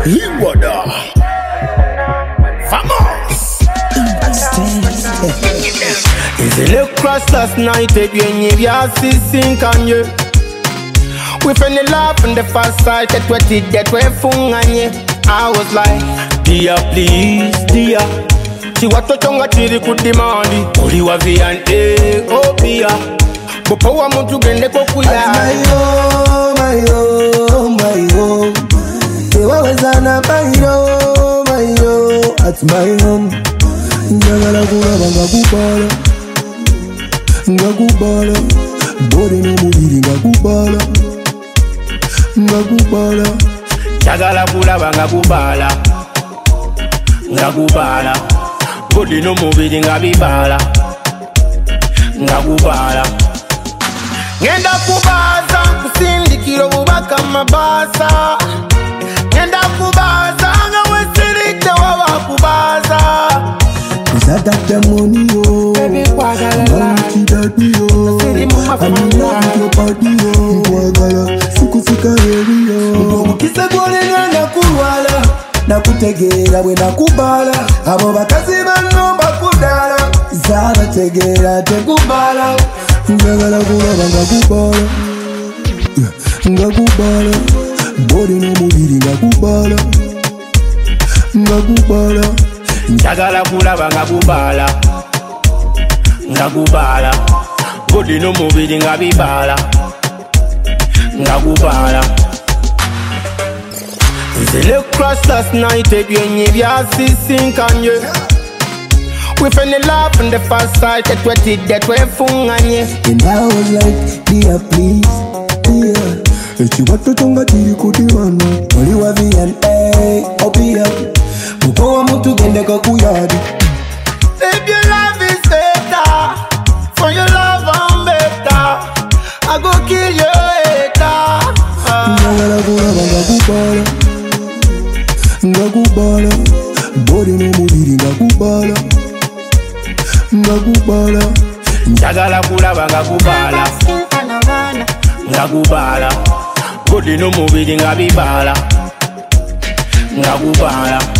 Iwada Famous Izele crash last night Ebyenye byasi sinkanye We fell in love on the first sight That we did that we funganye I was like Dear please dear Chiwatochonga chiri kudimandi Uli wa V&A oh pia Bopo wa mtu gende kokuya my oh my oh Ewa wezana my oh at my home Njagala kulaba ngakubala Bode no mubiri ngakubala Njagala kulaba ngakubala Bode no mubiri ngabibala Ngakubala Ngenda kubaza kusindikiro bubaka mabasa Ngenda kubaza nga wesirite waba kubaza Is that the money yo Baby kwagala la I'm in love with your body yo Kwagala sikusika heri yo Mukisa gwole nga kulwala Nakutegera we nakubala Abo bakazi bano bakudala Zaba tegera tekubala Njagala kulaba ngakubala Bode no mubiri ngakubala Njagala kulaba ngakubala Bode no mubiri ngabibala Ngakubala Izele crash last night Ebyenye byasi sinkanye We fell in love on the first sight That we did that we funganye And I was like, dear please, dear Chiwatochonga chiri kudimana Oli wa V&A, opia Mupo wa mtu gende kakuyadi If your love is better For your love I'm better I go kill your hater Njagala kulaba ngakubala Bode no mubiri ngakubala Njagala kulaba ngakubala Bode no mubiri ngabibala Ngakubala